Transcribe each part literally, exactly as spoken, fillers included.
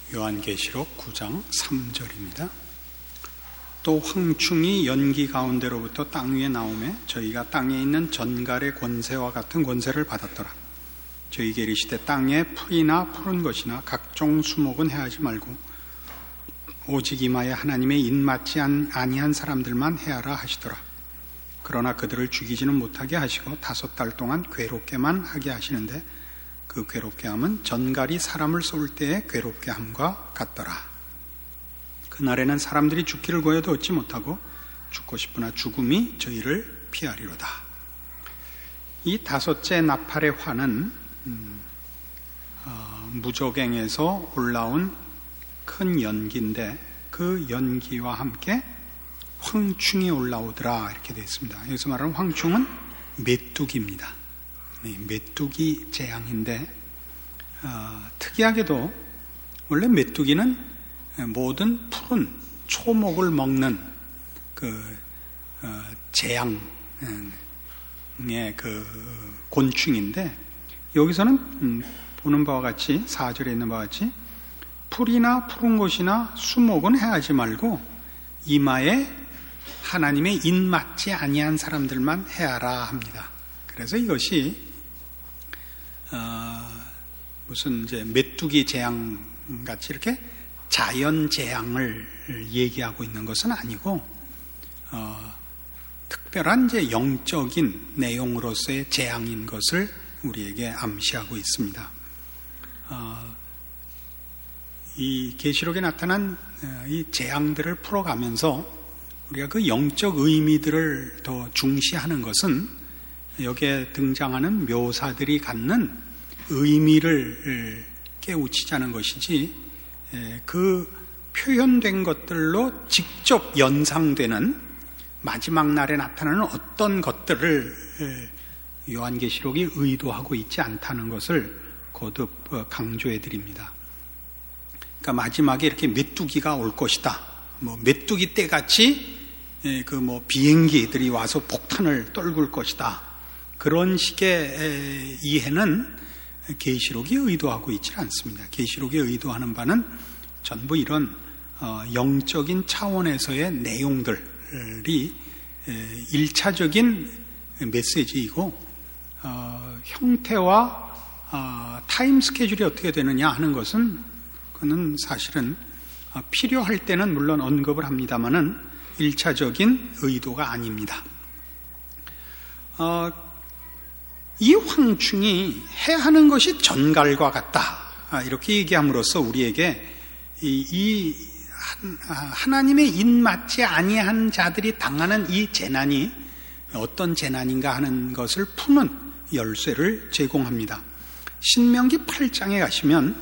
요한계시록 구 장 삼 절입니다. 또 황충이 연기 가운데로부터 땅 위에 나오매 저희가 땅에 있는 전갈의 권세와 같은 권세를 받았더라. 저희에게 이르시되 땅에 풀이나 푸른 것이나 각종 수목은 해하지 말고 오직 이마에 하나님의 인맞지 아니한 사람들만 해하라 하시더라. 그러나 그들을 죽이지는 못하게 하시고 다섯 달 동안 괴롭게만 하게 하시는데 그 괴롭게 함은 전갈이 사람을 쏠 때의 괴롭게 함과 같더라. 그날에는 사람들이 죽기를 구해도 얻지 못하고 죽고 싶으나 죽음이 저희를 피하리로다. 이 다섯째 나팔의 화는 음, 어, 무저갱에서 올라온 큰 연기인데 그 연기와 함께 황충이 올라오더라 이렇게 되어 있습니다. 여기서 말하는 황충은 메뚜기입니다. 네, 메뚜기 재앙인데 어, 특이하게도 원래 메뚜기는 모든 푸른 초목을 먹는 그 어, 재앙의 그 곤충인데 여기서는 음, 보는 바와 같이 사 절에 있는 바와 같이 풀이나 푸른 곳이나 수목은 해하지 말고 이마에 하나님의 인맞지 아니한 사람들만 해하라 합니다. 그래서 이것이 어, 무슨 이제 메뚜기 재앙 같이 이렇게 자연 재앙을 얘기하고 있는 것은 아니고 어, 특별한 이제 영적인 내용으로서의 재앙인 것을 우리에게 암시하고 있습니다. 어, 이 계시록에 나타난 이 재앙들을 풀어가면서 우리가 그 영적 의미들을 더 중시하는 것은 여기에 등장하는 묘사들이 갖는 의미를 깨우치자는 것이지 그 표현된 것들로 직접 연상되는 마지막 날에 나타나는 어떤 것들을 요한계시록이 의도하고 있지 않다는 것을 거듭 강조해 드립니다. 그러니까 마지막에 이렇게 메뚜기가 올 것이다. 뭐 메뚜기 때 같이 그 뭐 비행기들이 와서 폭탄을 떨굴 것이다. 그런 식의 이해는 계시록이 의도하고 있지 않습니다. 계시록이 의도하는 바는 전부 이런 영적인 차원에서의 내용들이 일차적인 메시지이고 형태와 타임 스케줄이 어떻게 되느냐 하는 것은 그는 사실은 필요할 때는 물론 언급을 합니다만은 일차적인 의도가 아닙니다. 어, 이 황충이 해하는 것이 전갈과 같다. 이렇게 얘기함으로써 우리에게 이, 이 하나님의 인맞지 아니한 자들이 당하는 이 재난이 어떤 재난인가 하는 것을 푸는 열쇠를 제공합니다. 신명기 팔 장에 가시면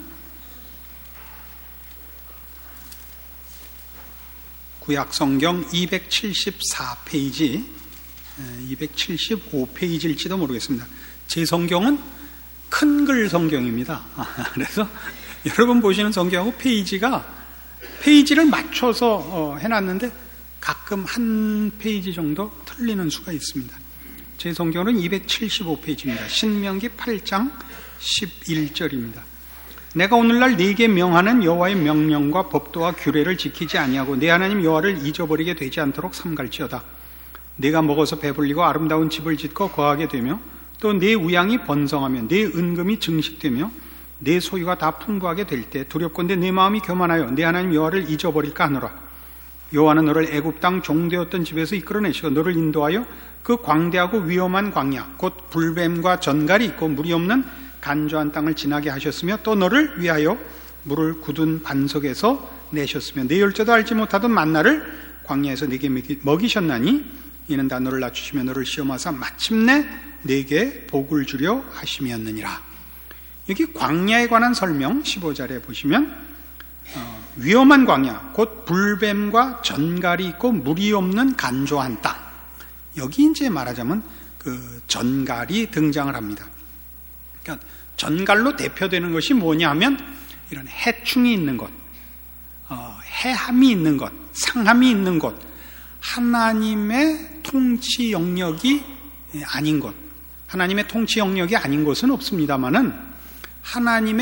구약성경 이백칠십사 페이지, 이백칠십오 페이지일지도 모르겠습니다. 제 성경은 큰 글 성경입니다. 그래서 여러분 보시는 성경하고 페이지가 페이지를 맞춰서 해놨는데 가끔 한 페이지 정도 틀리는 수가 있습니다. 제 성경은 이백칠십오 페이지입니다. 신명기 팔 장 십일 절입니다. 내가 오늘날 네게 명하는 여호와의 명령과 법도와 규례를 지키지 아니하고 내 하나님 여호와를 잊어버리게 되지 않도록 삼갈지어다. 내가 먹어서 배불리고 아름다운 집을 짓고 거하게 되며 또 내 우양이 번성하며 내 은금이 증식되며 내 소유가 다 풍부하게 될 때 두렵건대 내 마음이 교만하여 내 하나님 여호와를 잊어버릴까 하노라. 여호와는 너를 애굽 땅 종되었던 집에서 이끌어내시고 너를 인도하여 그 광대하고 위험한 광야 곧 불뱀과 전갈이 있고 물이 없는 간조한 땅을 지나게 하셨으며 또 너를 위하여 물을 굳은 반석에서 내셨으며 내 열조도 알지 못하던 만나를 광야에서 네게 먹이셨나니 이는 다 너를 낮추시며 너를 시험하사 마침내 네게 복을 주려 하심이었느니라. 여기 광야에 관한 설명 십오 절에 보시면 어, 위험한 광야 곧 불뱀과 전갈이 있고 물이 없는 간조한 땅, 여기 이제 말하자면 그 전갈이 등장을 합니다. 그러니까 전갈로 대표되는 것이 뭐냐 하면 이런 해충이 있는 곳, 어, 해함이 있는 곳, 상함이 있는 곳, 하나님의 통치 영역이 아닌 곳. 하나님의 통치 영역이 아닌 곳은 없습니다만은 하나님의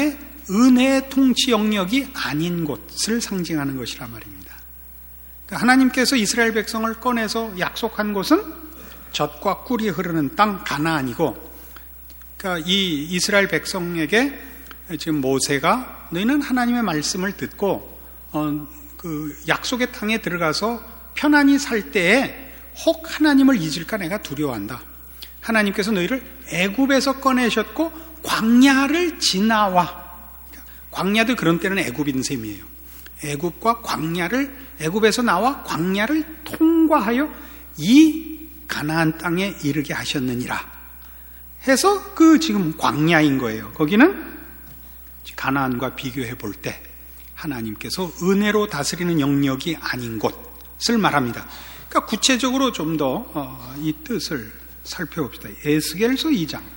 은혜의 통치 영역이 아닌 곳을 상징하는 것이라 말입니다. 그러니까 하나님께서 이스라엘 백성을 꺼내서 약속한 곳은 젖과 꿀이 흐르는 땅 가나안이고, 그러니까 이 이스라엘 백성에게 지금 모세가 너희는 하나님의 말씀을 듣고 어, 그 약속의 땅에 들어가서 편안히 살 때에 혹 하나님을 잊을까 내가 두려워한다. 하나님께서 너희를 애굽에서 꺼내셨고 광야를 지나와, 광야도 그런 때는 애굽인 셈이에요. 애굽과 광야를, 애굽에서 나와 광야를 통과하여 이 가나안 땅에 이르게 하셨느니라 해서 그 지금 광야인 거예요. 거기는 가나안과 비교해 볼 때 하나님께서 은혜로 다스리는 영역이 아닌 곳을 말합니다. 그러니까 구체적으로 좀 더 이 뜻을 살펴봅시다. 에스겔서 이 장.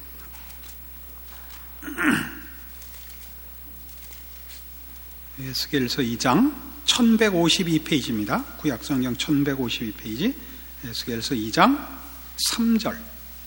에스겔서 이 장 천백오십이 페이지입니다. 구약성경 천백오십이 페이지. 에스겔서 이 장 삼 절.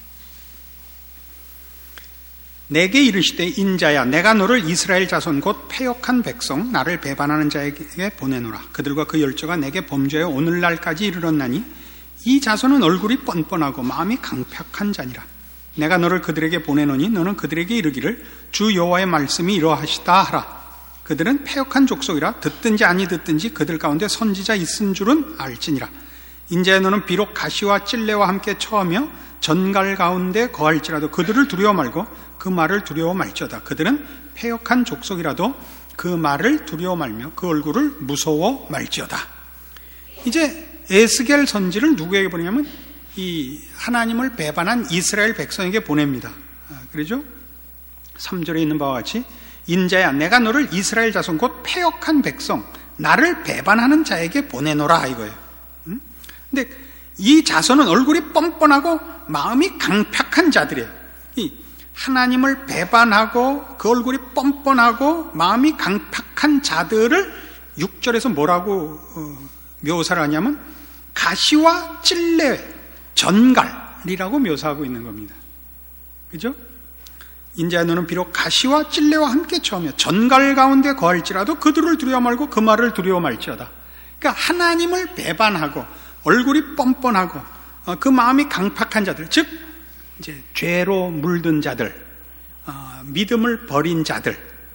내게 이르시되 인자야 내가 너를 이스라엘 자손 곧 패역한 백성 나를 배반하는 자에게 보내노라. 그들과 그 열조가 내게 범죄하여 오늘날까지 이르렀나니 이 자손은 얼굴이 뻔뻔하고 마음이 강팍한 자니라. 내가 너를 그들에게 보내노니 너는 그들에게 이르기를 주 여호와의 말씀이 이러하시다 하라. 그들은 패역한 족속이라 듣든지 아니 듣든지 그들 가운데 선지자 있은 줄은 알지니라. 인자야 너는 비록 가시와 찔레와 함께 처하며 전갈 가운데 거할지라도 그들을 두려워 말고 그 말을 두려워 말지어다. 그들은 패역한 족속이라도 그 말을 두려워 말며 그 얼굴을 무서워 말지어다. 이제 에스겔 선지를 누구에게 보내냐면 이 하나님을 배반한 이스라엘 백성에게 보냅니다. 그러죠? 삼 절에 있는 바와 같이 인자야 내가 너를 이스라엘 자손 곧 패역한 백성 나를 배반하는 자에게 보내노라 이거예요. 응? 근데 이 자손은 얼굴이 뻔뻔하고 마음이 강팍한 자들이에요. 이 하나님을 배반하고 그 얼굴이 뻔뻔하고 마음이 강팍한 자들을 육 절에서 뭐라고 어, 묘사를 하냐면 가시와 찔레, 전갈이라고 묘사하고 있는 겁니다. 그죠? 인자야 너는 비록 가시와 찔레와 함께 처하며 전갈 가운데 거할지라도 그들을 두려워 말고 그 말을 두려워 말지어다. 그러니까 하나님을 배반하고 얼굴이 뻔뻔하고 어, 그 마음이 강팍한 자들, 즉 이제 죄로 물든 자들, 어, 믿음을 버린 자들을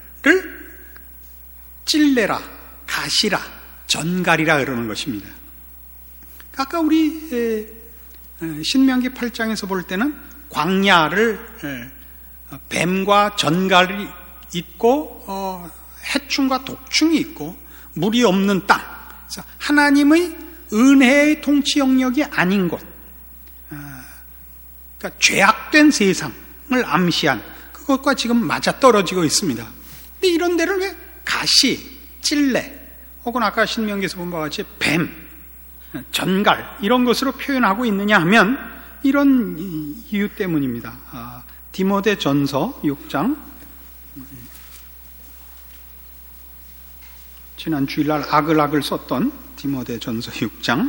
찔레라, 가시라, 전갈이라 그러는 것입니다. 아까 우리 에, 신명기 팔 장에서 볼 때는 광야를 에, 뱀과 전갈이 있고 어, 해충과 독충이 있고 물이 없는 땅, 그래서 하나님의 은혜의 통치 영역이 아닌 곳, 어, 그러니까 죄악된 세상을 암시한 그것과 지금 맞아떨어지고 있습니다. 근데 이런 데를 왜 가시, 찔레 혹은 아까 신명기에서 본 바와 같이 뱀, 전갈 이런 것으로 표현하고 있느냐 하면 이런 이유 때문입니다. 아, 디모데 전서 육 장, 지난 주일날 아글아글 썼던 디모데 전서 육 장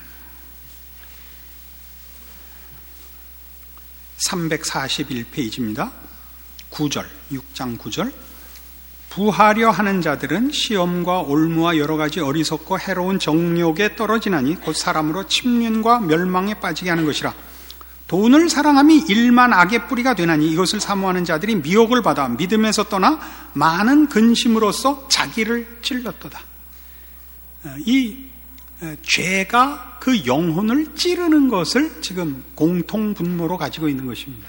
삼백사십일 페이지입니다. 구 절, 육 장 구 절. 부하려 하는 자들은 시험과 올무와 여러 가지 어리석고 해로운 정욕에 떨어지나니 곧 사람으로 침륜과 멸망에 빠지게 하는 것이라. 돈을 사랑함이 일만 악의 뿌리가 되나니 이것을 사모하는 자들이 미혹을 받아 믿음에서 떠나 많은 근심으로써 자기를 찔렀도다. 이 죄가 그 영혼을 찌르는 것을 지금 공통분모로 가지고 있는 것입니다.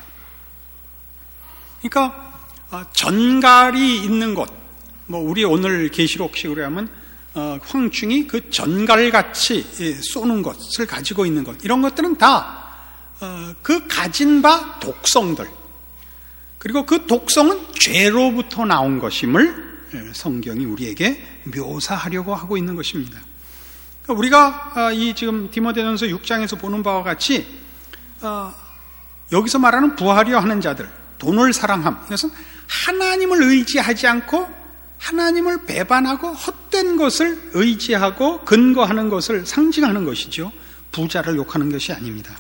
그러니까 전갈이 있는 곳, 뭐 우리 오늘 계시록식으로 하면 황충이 그 전갈같이 쏘는 것을 가지고 있는 것, 이런 것들은 다 그 가진 바 독성들, 그리고 그 독성은 죄로부터 나온 것임을 성경이 우리에게 묘사하려고 하고 있는 것입니다. 우리가 이 지금 디모데전서 육 장에서 보는 바와 같이 여기서 말하는 부하려 하는 자들, 돈을 사랑함, 이것은 하나님을 의지하지 않고 하나님을 배반하고 헛된 것을 의지하고 근거하는 것을 상징하는 것이죠. 부자를 욕하는 것이 아닙니다.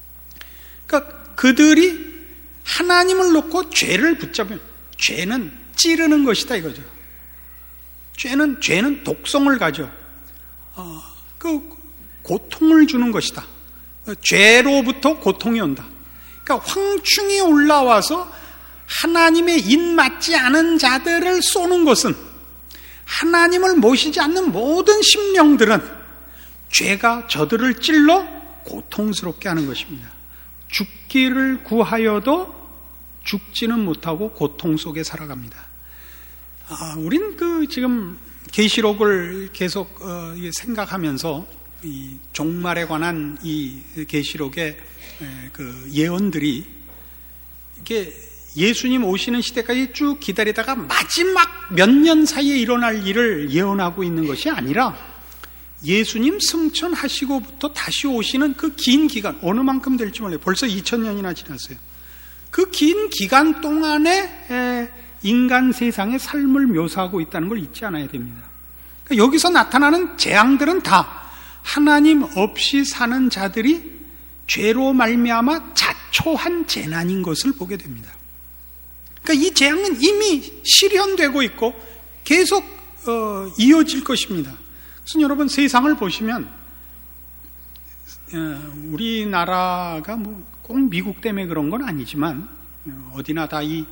그러니까 그들이 하나님을 놓고 죄를 붙잡으면, 죄는 찌르는 것이다 이거죠. 죄는 죄는 독성을 가져 어, 그 고통을 주는 것이다. 죄로부터 고통이 온다. 그러니까 황충이 올라와서 하나님의 입 맞지 않은 자들을 쏘는 것은 하나님을 모시지 않는 모든 심령들은 죄가 저들을 찔러 고통스럽게 하는 것입니다. 죽기를 구하여도 죽지는 못하고 고통 속에 살아갑니다. 아, 우린 그 지금 계시록을 계속 어, 생각하면서 이 종말에 관한 이 계시록의 그 예언들이 이게 예수님 오시는 시대까지 쭉 기다리다가 마지막 몇 년 사이에 일어날 일을 예언하고 있는 것이 아니라 예수님 승천하시고부터 다시 오시는 그 긴 기간, 어느 만큼 될지 몰라요. 벌써 이천 년이나 지났어요. 그 긴 기간 동안에 인간 세상의 삶을 묘사하고 있다는 걸 잊지 않아야 됩니다. 그러니까 여기서 나타나는 재앙들은 다 하나님 없이 사는 자들이 죄로 말미암아 자초한 재난인 것을 보게 됩니다. 그러니까 이 재앙은 이미 실현되고 있고 계속 어, 이어질 것입니다. 그래서 여러분 세상을 보시면 어, 우리나라가 뭐 꼭 미국 때문에 그런 건 아니지만 어, 어디나 다 이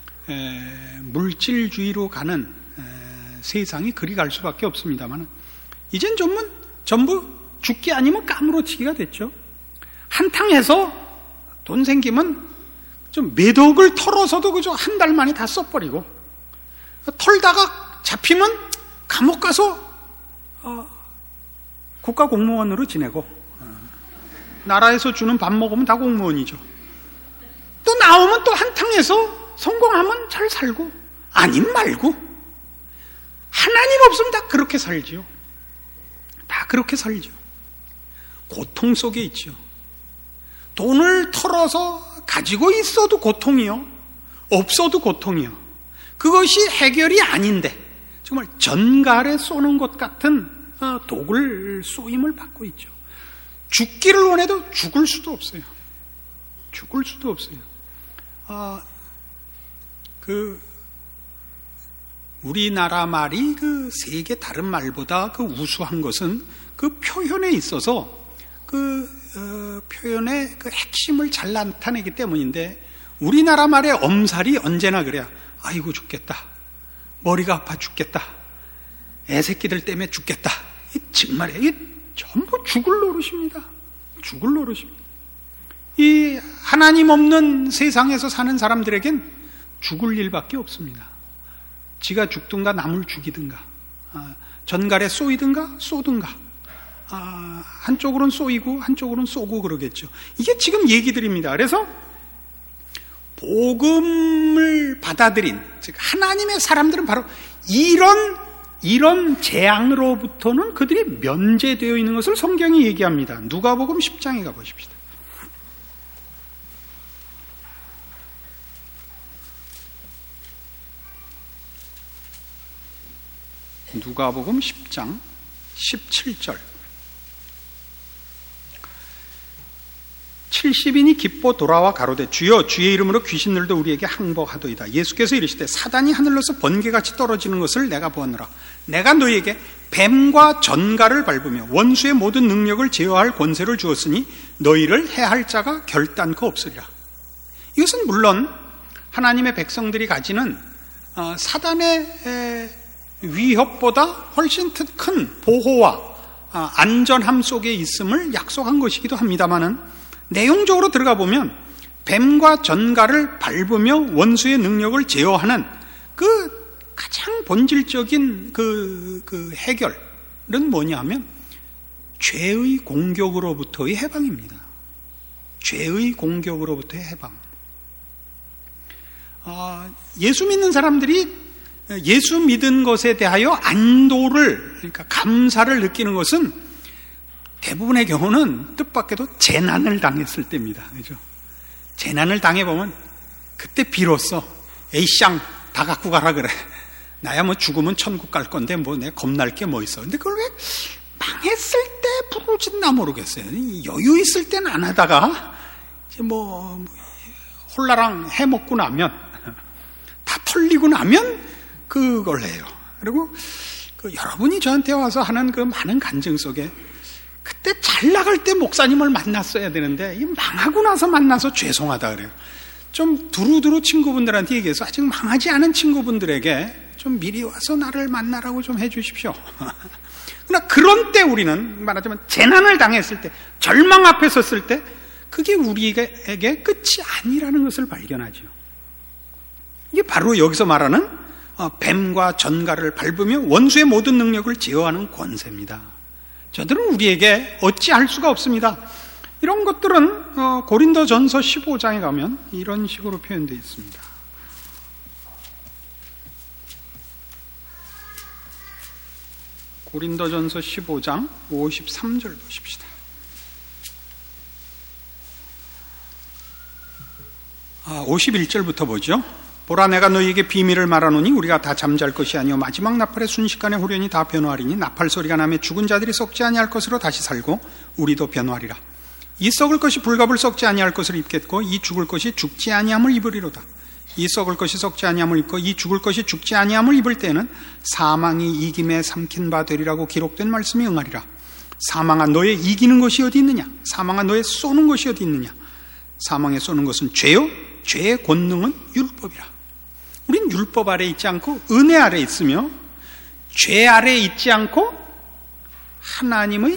물질주의로 가는 에, 세상이 그리 갈 수밖에 없습니다만 이젠 전부, 전부 죽기 아니면 까무러치기가 됐죠. 한탕해서 돈 생기면 좀 매덕을 털어서도 그저 한 달 만에 다 써버리고 털다가 잡히면 감옥 가서 어, 국가 공무원으로 지내고 어, 나라에서 주는 밥 먹으면 다 공무원이죠. 또 나오면 또 한탕해서 성공하면 잘 살고 아님 말고 하나님 없으면 다 그렇게 살지요. 다 그렇게 살죠. 고통 속에 있죠. 돈을 털어서 가지고 있어도 고통이요. 없어도 고통이요. 그것이 해결이 아닌데 정말 전갈에 쏘는 것 같은 독을 쏘임을 받고 있죠. 죽기를 원해도 죽을 수도 없어요. 죽을 수도 없어요. 아, 그 우리나라 말이 그 세계 다른 말보다 그 우수한 것은 그 표현에 있어서 그 어, 표현의 그 핵심을 잘 나타내기 때문인데 우리나라 말의 엄살이 언제나 그래요. 아이고 죽겠다. 머리가 아파 죽겠다. 애새끼들 때문에 죽겠다. 이 정말이에요. 이게 전부 죽을 노릇입니다. 죽을 노릇입니다. 이 하나님 없는 세상에서 사는 사람들에겐 죽을 일밖에 없습니다. 지가 죽든가 남을 죽이든가 아, 전갈에 쏘이든가 쏘든가 아, 한쪽으로는 쏘이고 한쪽으로는 쏘고 그러겠죠. 이게 지금 얘기들입니다. 그래서 복음을 받아들인 즉 하나님의 사람들은 바로 이런 이런 재앙으로부터는 그들이 면제되어 있는 것을 성경이 얘기합니다. 누가복음 십 장에 가보십시다. 누가복음 십 장 십칠 절 칠십 인이 기뻐 돌아와 가로되 주여 주의 이름으로 귀신들도 우리에게 항복하도이다. 예수께서 이르시되 사단이 하늘로서 번개같이 떨어지는 것을 내가 보았노라. 내가 너희에게 뱀과 전갈을 밟으며 원수의 모든 능력을 제어할 권세를 주었으니 너희를 해할 자가 결단코 없으리라. 이것은 물론 하나님의 백성들이 가지는 사단의 위협보다 훨씬 큰 보호와 안전함 속에 있음을 약속한 것이기도 합니다마는 내용적으로 들어가 보면 뱀과 전갈을 밟으며 원수의 능력을 제어하는 그 가장 본질적인 그, 그 해결은 뭐냐 하면 죄의 공격으로부터의 해방입니다. 죄의 공격으로부터의 해방. 아, 예수 믿는 사람들이 예수 믿은 것에 대하여 안도를, 그러니까 감사를 느끼는 것은 대부분의 경우는 뜻밖에도 재난을 당했을 때입니다. 그죠? 재난을 당해보면 그때 비로소 에이쌍 다 갖고 가라 그래. 나야 뭐 죽으면 천국 갈 건데 뭐 내가 겁날 게 뭐 있어. 근데 그걸 왜 망했을 때 부르짖나 모르겠어요. 여유 있을 때는 안 하다가 이제 뭐 홀라랑 해먹고 나면 다 털리고 나면 그걸 해요. 그리고 그 여러분이 저한테 와서 하는 그 많은 간증 속에 그때 잘 나갈 때 목사님을 만났어야 되는데 이 망하고 나서 만나서 죄송하다 그래요. 좀 두루두루 친구분들한테 얘기해서 아직 망하지 않은 친구분들에게 좀 미리 와서 나를 만나라고 좀 해주십시오. 그러나 그런 때 우리는 말하자면 재난을 당했을 때, 절망 앞에 섰을 때 그게 우리에게 끝이 아니라는 것을 발견하죠. 이게 바로 여기서 말하는 뱀과 전갈을 밟으며 원수의 모든 능력을 제어하는 권세입니다. 저들은 우리에게 어찌할 수가 없습니다. 이런 것들은 고린도전서 십오 장에 가면 이런 식으로 표현되어 있습니다. 고린도전서 십오 장 오십삼 절 보십시다. 아, 오십일 절부터 보죠. 보라, 내가 너희에게 비밀을 말하노니 우리가 다 잠잘 것이 아니요 마지막 나팔의 순식간에 후련히 다 변화하리니 나팔 소리가 나며 죽은 자들이 썩지 아니할 것으로 다시 살고 우리도 변화하리라. 이 썩을 것이 불갑을 썩지 아니할 것을 입겠고 이 죽을 것이 죽지 아니함을 입으리로다. 이 썩을 것이 썩지 아니함을 입고 이 죽을 것이 죽지 아니함을 입을 때에는 사망이 이김에 삼킨 바 되리라고 기록된 말씀이 응하리라. 사망아, 너의 이기는 것이 어디 있느냐? 사망아, 너의 쏘는 것이 어디 있느냐? 사망에 쏘는 것은 죄요, 죄의 권능은 율법이라. 우린 율법 아래 있지 않고 은혜 아래 있으며 죄 아래 있지 않고 하나님의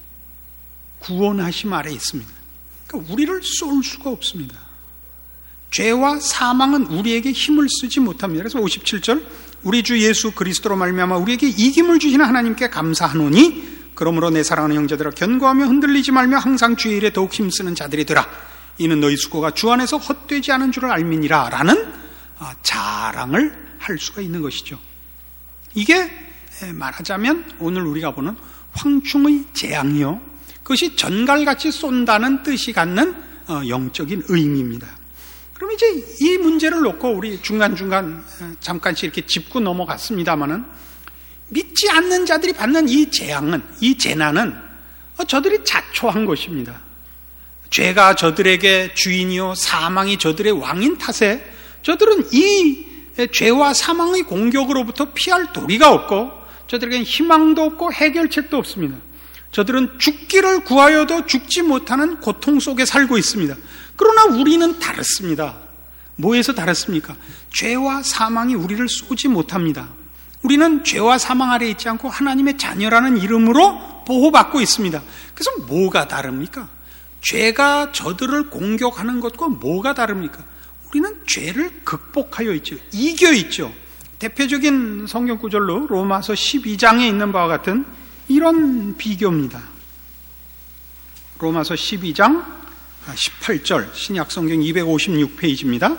구원하심 아래 있습니다. 그러니까 우리를 쏠 수가 없습니다. 죄와 사망은 우리에게 힘을 쓰지 못합니다. 그래서 오십칠 절, 우리 주 예수 그리스도로 말미암아 우리에게 이김을 주시는 하나님께 감사하노니 그러므로 내 사랑하는 형제들아, 견고하며 흔들리지 말며 항상 주의 일에 더욱 힘쓰는 자들이 되라. 이는 너희 수고가 주 안에서 헛되지 않은 줄을 알미니라 라는 자랑을 할 수가 있는 것이죠. 이게 말하자면 오늘 우리가 보는 황충의 재앙이요, 그것이 전갈같이 쏜다는 뜻이 갖는 영적인 의미입니다. 그럼 이제 이 문제를 놓고 우리 중간중간 잠깐씩 이렇게 짚고 넘어갔습니다마는, 믿지 않는 자들이 받는 이 재앙은, 이 재난은 저들이 자초한 것입니다. 죄가 저들에게 주인이요 사망이 저들의 왕인 탓에 저들은 이 죄와 사망의 공격으로부터 피할 도리가 없고 저들에게는 희망도 없고 해결책도 없습니다. 저들은 죽기를 구하여도 죽지 못하는 고통 속에 살고 있습니다. 그러나 우리는 다릅니다. 뭐에서 다릅니까? 죄와 사망이 우리를 쏘지 못합니다. 우리는 죄와 사망 아래 있지 않고 하나님의 자녀라는 이름으로 보호받고 있습니다. 그래서 뭐가 다릅니까? 죄가 저들을 공격하는 것과 뭐가 다릅니까? 우리는 죄를 극복하여 있죠. 이겨 있죠. 대표적인 성경 구절로 로마서 십이 장에 있는 바와 같은 이런 비교입니다. 로마서 십이 장 십팔 절, 신약 성경 이백오십육 페이지입니다.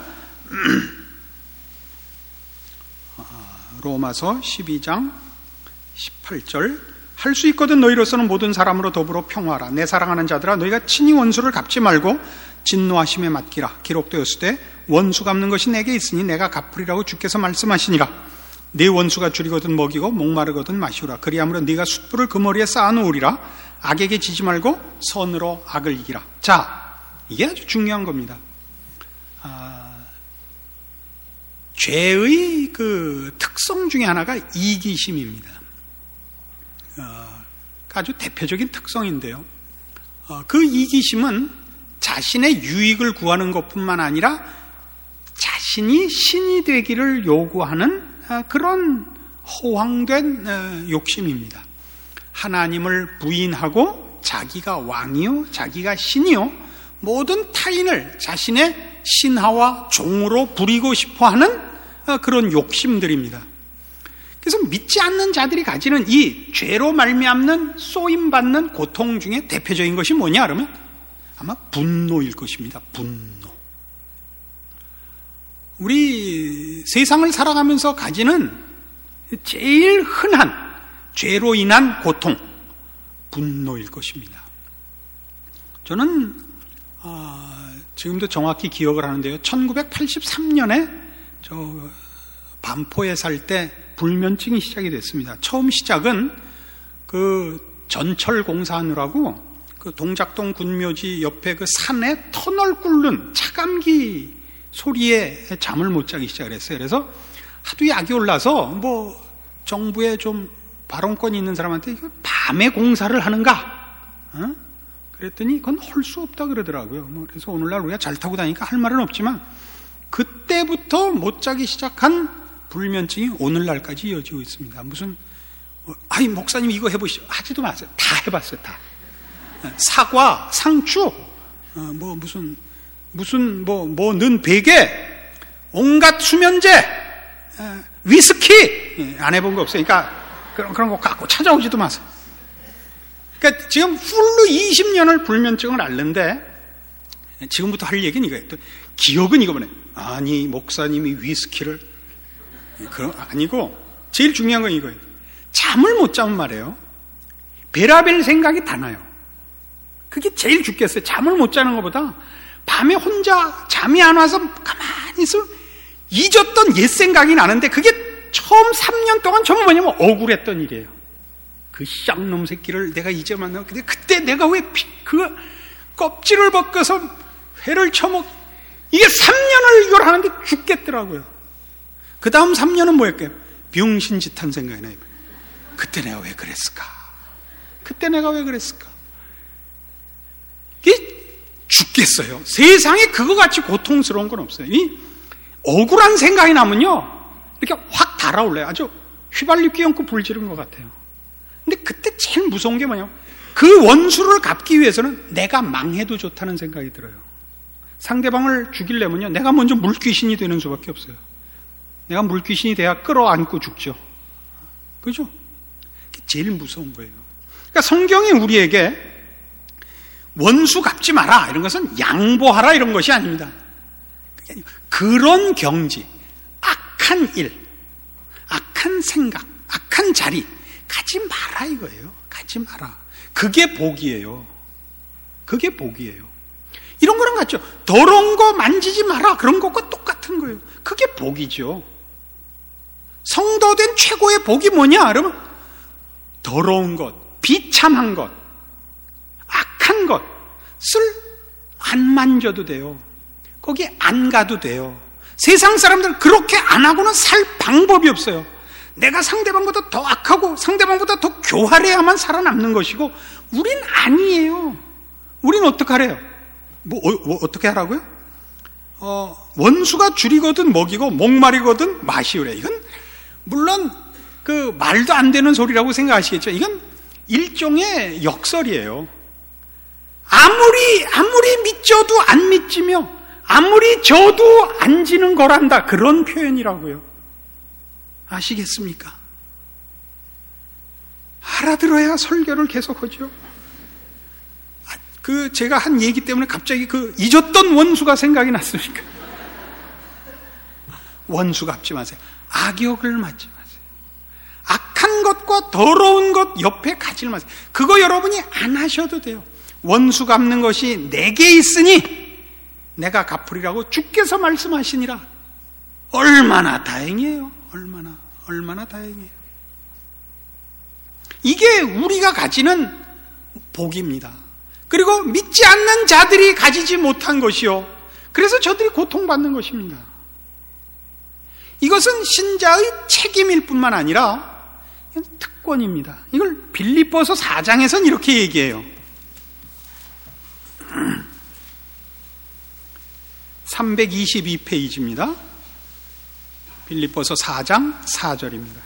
로마서 십이 장 십팔 절, 할 수 있거든 너희로서는 모든 사람으로 더불어 평화하라. 내 사랑하는 자들아, 너희가 친히 원수를 갚지 말고 진노하심에 맡기라. 기록되었으되 원수 갚는 것이 내게 있으니 내가 갚으리라고 주께서 말씀하시니라. 네 원수가 줄이거든 먹이고 목마르거든 마시우라. 그리하므로 네가 숯불을 그 머리에 쌓아놓으리라. 악에게 지지 말고 선으로 악을 이기라. 자, 이게 아주 중요한 겁니다. 아, 죄의 그 특성 중에 하나가 이기심입니다. 어, 아주 대표적인 특성인데요. 어, 그 이기심은 자신의 유익을 구하는 것뿐만 아니라 자신이 신이 되기를 요구하는 어, 그런 허황된 어, 욕심입니다. 하나님을 부인하고 자기가 왕이요, 자기가 신이요, 모든 타인을 자신의 신하와 종으로 부리고 싶어하는 어, 그런 욕심들입니다. 그래서 믿지 않는 자들이 가지는 이 죄로 말미암는 쏘임받는 고통 중에 대표적인 것이 뭐냐 그러면 아마 분노일 것입니다. 분노. 우리 세상을 살아가면서 가지는 제일 흔한 죄로 인한 고통, 분노일 것입니다. 저는 어, 지금도 정확히 기억을 하는데요. 천구백팔십삼 년에 저 반포에 살 때 불면증이 시작이 됐습니다. 처음 시작은 그 전철 공사하느라고 그 동작동 군묘지 옆에 그 산에 터널 꿇는 차감기 소리에 잠을 못 자기 시작을 했어요. 그래서 하도 약이 올라서 뭐 정부에 좀 발언권이 있는 사람한테 밤에 공사를 하는가? 어? 그랬더니 그건 할 수 없다 그러더라고요. 뭐 그래서 오늘날 우리가 잘 타고 다니니까 할 말은 없지만 그때부터 못 자기 시작한 불면증이 오늘날까지 이어지고 있습니다. 무슨 아이 목사님 이거 해보시죠. 하지도 마세요. 다 해봤어요. 다. 사과, 상추, 어, 뭐 무슨 무슨 뭐 뭐 는 베개, 온갖 수면제, 에, 위스키 예, 안 해본 거 없어요. 그러니까 그런 그런 거 갖고 찾아오지도 마세요. 그러니까 지금 풀로 이십 년을 불면증을 앓는데 지금부터 할 얘기는 이거예요. 또 기억은 이거네. 아니 목사님이 위스키를 그런 아니고 제일 중요한 건 이거예요. 잠을 못 자면 말이에요. 베라벨 생각이 다 나요. 그게 제일 죽겠어요. 잠을 못 자는 것보다 밤에 혼자 잠이 안 와서 가만히 있으면 잊었던 옛 생각이 나는데 그게 처음 삼 년 동안 전부 뭐냐면 억울했던 일이에요. 그 쌍놈 새끼를 내가 이제 만나고 근데 그때 내가 왜 그 껍질을 벗겨서 회를 처먹 이게 삼 년을 이걸 하는데 죽겠더라고요. 그 다음 삼 년은 뭐였게요? 병신짓한 생각이 나요. 그때 내가 왜 그랬을까? 그때 내가 왜 그랬을까? 이게 죽겠어요. 세상에 그거 같이 고통스러운 건 없어요. 이 억울한 생각이 나면요 이렇게 확 달아올라요. 아주 휘발유 끼얹고 불 지른 것 같아요. 근데 그때 제일 무서운 게 뭐냐면 그 원수를 갚기 위해서는 내가 망해도 좋다는 생각이 들어요. 상대방을 죽이려면요 내가 먼저 물귀신이 되는 수밖에 없어요. 내가 물귀신이 돼야 끌어안고 죽죠. 그죠? 그게 제일 무서운 거예요. 그러니까 성경이 우리에게 원수 갚지 마라 이런 것은 양보하라 이런 것이 아닙니다. 그런 경지, 악한 일, 악한 생각, 악한 자리 가지 마라 이거예요. 가지 마라. 그게 복이에요. 그게 복이에요. 이런 거랑 같죠. 더러운 거 만지지 마라. 그런 것과 똑같은 거예요. 그게 복이죠. 성도된 최고의 복이 뭐냐? 그러면 더러운 것, 비참한 것, 악한 것을 안 만져도 돼요. 거기 안 가도 돼요. 세상 사람들은 그렇게 안 하고는 살 방법이 없어요. 내가 상대방보다 더 악하고 상대방보다 더 교활해야만 살아남는 것이고 우린 아니에요. 우린 어떻게 하래요? 뭐, 어, 뭐 어떻게 하라고요? 어, 원수가 줄이거든 먹이고 목마르거든 마시우래. 이건 물론 그 말도 안 되는 소리라고 생각하시겠죠. 이건 일종의 역설이에요. 아무리 아무리 믿져도 안 믿지며 아무리 져도 안 지는 거란다. 그런 표현이라고요. 아시겠습니까? 알아들어야 설교를 계속하죠. 그 제가 한 얘기 때문에 갑자기 그 잊었던 원수가 생각이 났으니까. 원수 갚지 마세요. 악역을 맞지 마세요. 악한 것과 더러운 것 옆에 가지 마세요. 그거 여러분이 안 하셔도 돼요. 원수 갚는 것이 내게 있으니 내가 갚으리라고 주께서 말씀하시니라. 얼마나 다행이에요. 얼마나 얼마나 다행이에요. 이게 우리가 가지는 복입니다. 그리고 믿지 않는 자들이 가지지 못한 것이요. 그래서 저들이 고통받는 것입니다. 이것은 신자의 책임일 뿐만 아니라 특권입니다. 이걸 빌립보서 사 장에서는 이렇게 얘기해요. 삼백이십이 페이지입니다. 빌립보서 사 장 사 절입니다.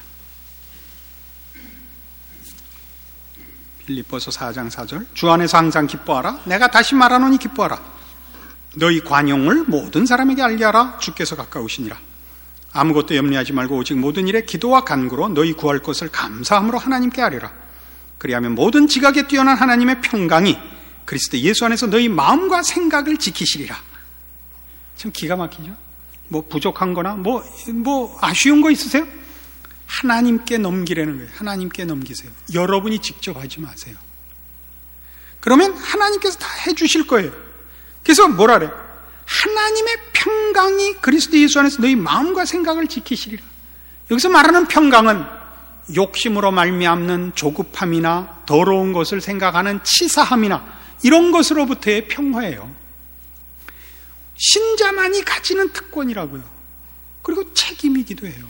빌립보서 사 장 사 절. 주 안에서 항상 기뻐하라. 내가 다시 말하노니 기뻐하라. 너희 관용을 모든 사람에게 알게 하라. 주께서 가까우시니라. 아무것도 염려하지 말고 오직 모든 일에 기도와 간구로 너희 구할 것을 감사함으로 하나님께 아뢰라. 그리하면 모든 지각에 뛰어난 하나님의 평강이 그리스도 예수 안에서 너희 마음과 생각을 지키시리라. 참 기가 막히죠? 뭐 부족한 거나 뭐, 뭐 아쉬운 거 있으세요? 하나님께 넘기라는 거예요. 하나님께 넘기세요. 여러분이 직접 하지 마세요. 그러면 하나님께서 다 해주실 거예요. 그래서 뭐라 그래요? 하나님의 평강이 그리스도 예수 안에서 너희 마음과 생각을 지키시리라. 여기서 말하는 평강은 욕심으로 말미암는 조급함이나 더러운 것을 생각하는 치사함이나 이런 것으로부터의 평화예요. 신자만이 가지는 특권이라고요. 그리고 책임이기도 해요.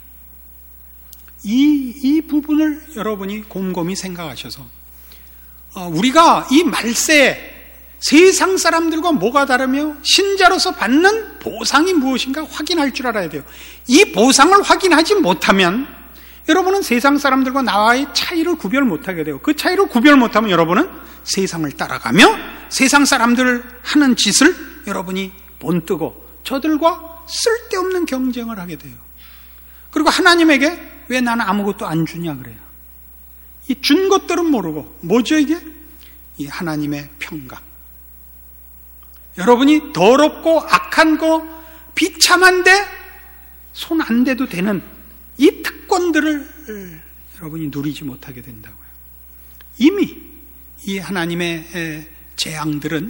이, 이 부분을 여러분이 곰곰이 생각하셔서 어, 우리가 이 말세 세상 사람들과 뭐가 다르며 신자로서 받는 보상이 무엇인가 확인할 줄 알아야 돼요. 이 보상을 확인하지 못하면 여러분은 세상 사람들과 나와의 차이를 구별 못하게 돼요. 그 차이를 구별 못하면 여러분은 세상을 따라가며 세상 사람들 하는 짓을 여러분이 본뜨고 저들과 쓸데없는 경쟁을 하게 돼요. 그리고 하나님에게 왜 나는 아무것도 안 주냐 그래요. 이 준 것들은 모르고 뭐죠 이게? 이 하나님의 평강. 여러분이 더럽고 악한 거 비참한데 손 안 대도 되는 이 특권들을 여러분이 누리지 못하게 된다고요. 이미 이 하나님의 재앙들은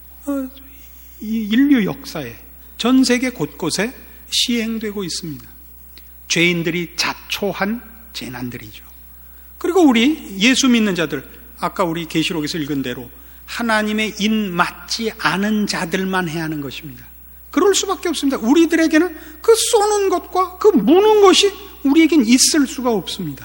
이 인류 역사에 전 세계 곳곳에 시행되고 있습니다. 죄인들이 자초한 재난들이죠. 그리고 우리 예수 믿는 자들, 아까 우리 계시록에서 읽은 대로 하나님의 인 맞지 않은 자들만 해야 하는 것입니다. 그럴 수밖에 없습니다. 우리들에게는 그 쏘는 것과 그 무는 것이 우리에겐 있을 수가 없습니다.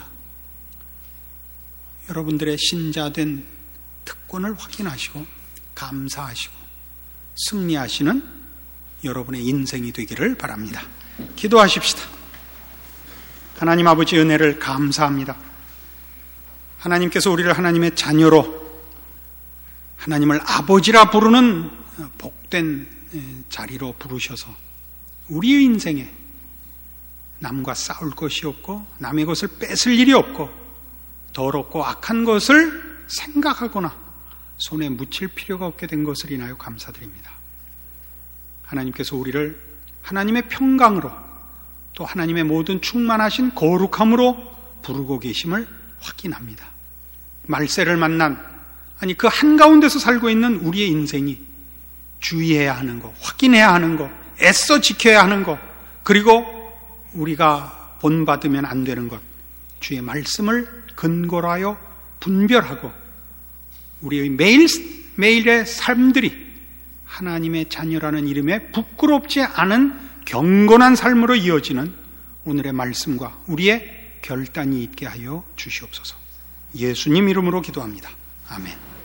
여러분들의 신자된 특권을 확인하시고 감사하시고 승리하시는 여러분의 인생이 되기를 바랍니다. 기도하십시다. 하나님 아버지 은혜를 감사합니다. 하나님께서 우리를 하나님의 자녀로 하나님을 아버지라 부르는 복된 자리로 부르셔서 우리의 인생에 남과 싸울 것이 없고 남의 것을 뺏을 일이 없고 더럽고 악한 것을 생각하거나 손에 묻힐 필요가 없게 된 것을 인하여 감사드립니다. 하나님께서 우리를 하나님의 평강으로 또 하나님의 모든 충만하신 거룩함으로 부르고 계심을 확인합니다. 말세를 만난 아니 그 한가운데서 살고 있는 우리의 인생이 주의해야 하는 것, 확인해야 하는 것, 애써 지켜야 하는 것, 그리고 우리가 본받으면 안 되는 것, 주의 말씀을 근거로 하여 분별하고 우리의 매일, 매일의 삶들이 하나님의 자녀라는 이름에 부끄럽지 않은 경건한 삶으로 이어지는 오늘의 말씀과 우리의 결단이 있게 하여 주시옵소서. 예수님 이름으로 기도합니다. 아멘.